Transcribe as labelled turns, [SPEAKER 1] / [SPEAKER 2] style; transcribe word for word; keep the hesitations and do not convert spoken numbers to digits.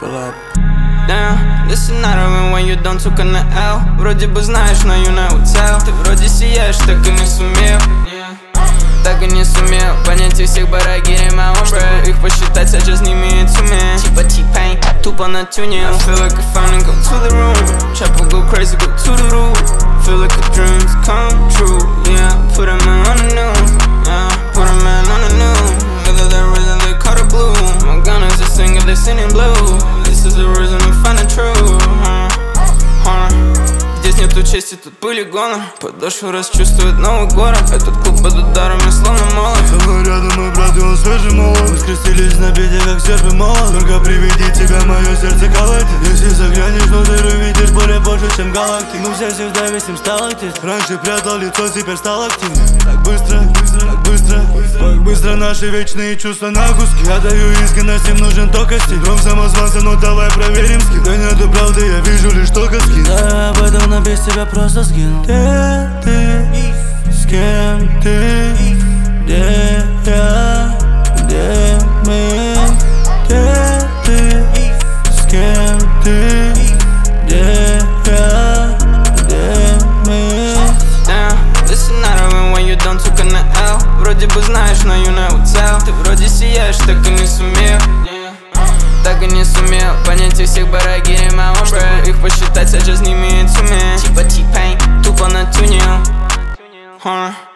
[SPEAKER 1] Damn, this is not a win when you don't took on the L. Вроде бы знаешь, но you never tell. Ты вроде сияешь, так и не сумел Так и не сумел понять и всех барагири my own bread. Их посчитать сейчас не имеет суме. Типа T-Pain, тупо на тюне. I feel like I finally go to the room. Chopper go crazy, go to the roof. Feel like a dreams come true. Yeah, put a man on the news. Yeah, put a man on the news. Whether the reason they call it blue. My gun is a singer, they singing blue. This is the reason I'm finding true. Huh, huh. Здесь нету чести, тут полигона. Подошва расчувствует новый город. Этот клуб под ударами словно молот.
[SPEAKER 2] Со мной рядом мой брат, и он свежий молот. Мы скрестились на беде, как серп и молот. Только приведи тебя, мое сердце колотит. Если заглянешь внутрь, увидишь более больше, чем галактик. Мы все всегда весим сталактит. Раньше прятал лицо, теперь стал активным. Так быстро, так быстро, так быстро наши вечные чувства на куски. Я даю искренность, им нужен только стиль. Ром самозванца, ну давай проверим скилл. Да нету правды, я вижу лишь только скин. Да, об этом на без тебя просто скинул. Где ты? С кем ты? Где я? Где мы? Где ты? С кем ты? Где я? Где мы?
[SPEAKER 1] Damn, this is not a win when you don't took on the L. Вроде бы знаешь, но you never tell. Ты вроде сияешь, так и не сумел Так и не сумел понять и всех барагири my own bread. Их посчитать сейчас не имеет суме. Типа T-Pain, тупо на тюне. Huh.